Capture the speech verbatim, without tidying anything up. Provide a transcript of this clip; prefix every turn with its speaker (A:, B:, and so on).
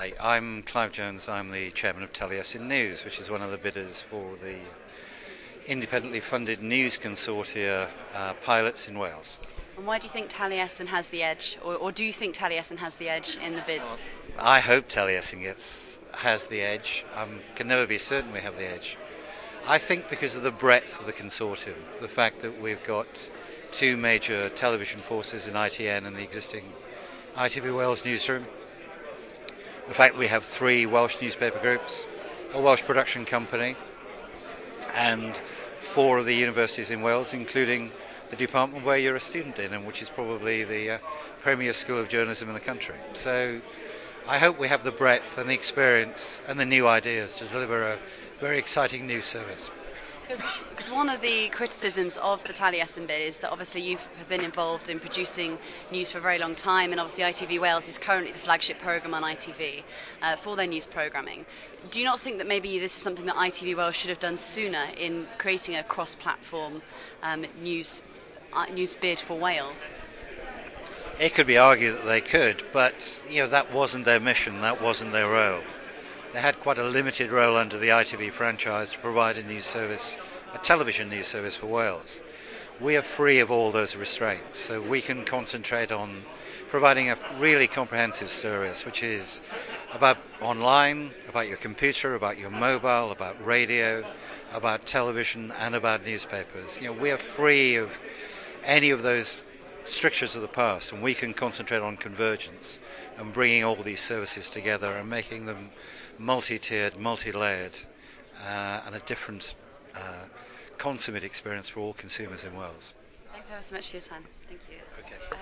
A: Hi, I'm Clive Jones. I'm the chairman of Taliesin News, which is one of the bidders for the independently funded news consortia uh, pilots in Wales.
B: And why do you think Taliesin has the edge, or, or do you think Taliesin has the edge in the bids?
A: I hope Taliesin gets has the edge. I um, can never be certain we have the edge. I think because of the breadth of the consortium, the fact that we've got two major television forces in I T N and the existing I T V Wales newsroom, the fact that we have three Welsh newspaper groups, a Welsh production company, and four of the universities in Wales, including the department where you're a student in, and which is probably the uh, premier school of journalism in the country. So I hope we have the breadth and the experience and the new ideas to deliver a very exciting news service.
B: Because one of the criticisms of the Taliesin bid is that obviously you've been involved in producing news for a very long time, and obviously I T V Wales is currently the flagship programme on I T V uh, for their news programming. Do you not think that maybe this is something that I T V Wales should have done sooner in creating a cross-platform um, news uh, news bid for Wales?
A: It could be argued that they could, but you know that wasn't their mission, that wasn't their role. They had quite a limited role under the I T V franchise to provide a news service, a television news service for Wales. We are free of all those restraints, so we can concentrate on providing a really comprehensive service, which is about online, about your computer, about your mobile, about radio, about television, and about newspapers. You know, we are free of any of those strictures of the past, and we can concentrate on convergence and bringing all these services together and making them multi-tiered, multi-layered, uh, and a different uh, consummate experience for all consumers in Wales.
B: Thanks ever so much for your time. Thank you.
A: Okay.